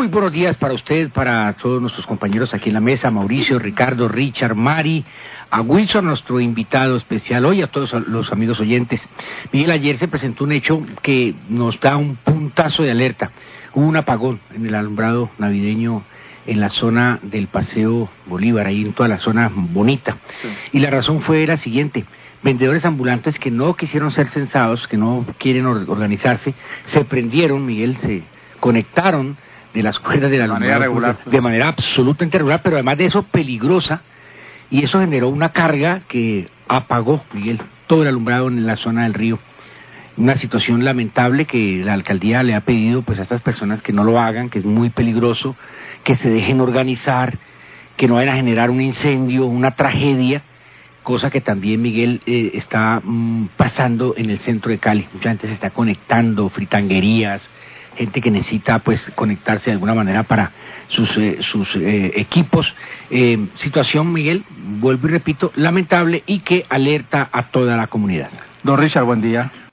Muy buenos días para usted, para todos nuestros compañeros aquí en la mesa, Mauricio, Ricardo, Richard, Mari, a Wilson, nuestro invitado especial hoy, a todos los amigos oyentes. Miguel, ayer se presentó un hecho que nos da un puntazo de alerta. Hubo un apagón en el alumbrado navideño en la zona del Paseo Bolívar, ahí en toda la zona bonita. Sí. Y la razón fue la siguiente: vendedores ambulantes que no quisieron ser censados, que no quieren organizarse, se prendieron, Miguel, se conectaron de las cuerdas del alumbrado de manera absolutamente irregular, pero además de eso peligrosa, y eso generó una carga que apagó, Miguel, todo el alumbrado en la zona del río. Una situación lamentable que la alcaldía le ha pedido pues a estas personas que no lo hagan, que es muy peligroso, que se dejen organizar, que no vayan a generar un incendio, una tragedia, cosa que también, Miguel, está pasando en el centro de Cali. Mucha gente se está conectando, fritanguerías, gente que necesita pues conectarse de alguna manera para sus equipos. Situación, Miguel, vuelvo y repito, lamentable y que alerta a toda la comunidad. Don Richard, buen día.